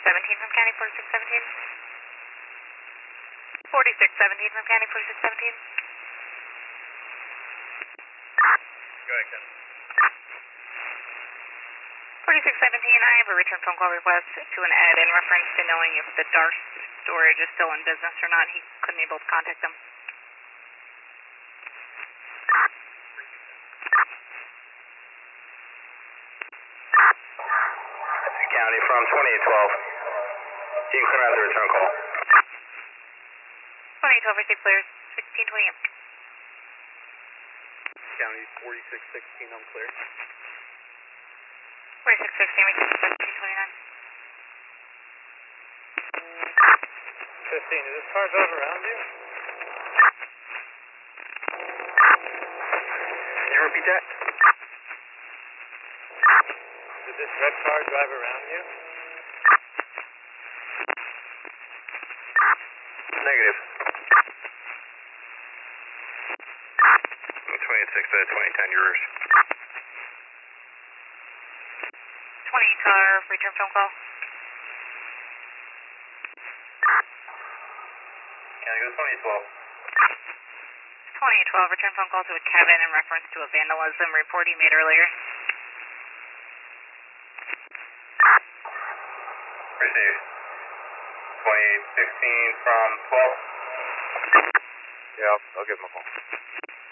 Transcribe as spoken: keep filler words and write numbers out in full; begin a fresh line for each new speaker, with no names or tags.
seventeen from County forty-six seventeen. forty-six seventeen from County forty-six seventeen.
Go ahead, Ken.
forty-six seventeen, I have a return phone call request to an Ed in reference to knowing if the D A R S storage is still in business or not. He couldn't be able to contact them.
County from twenty-eight twelve. You can clear out the return call.
twenty-eight twelve, receive clears, sixteen twenty-eight.
County forty-six sixteen, I'm clear.
forty-six sixteen, receive seventeen twenty-nine.
fifteen, is this car drive around you? Can you repeat that? Did this red car drive around you? Negative. twenty-eight six to twenty ten, yours.
twenty car, return phone call.
Can I go twenty twelve?
twenty twelve, return phone call to a Kevin in reference to a vandalism report he made earlier.
Received. twenty-eight sixteen from twelve. Yeah, I'll, I'll give him a call.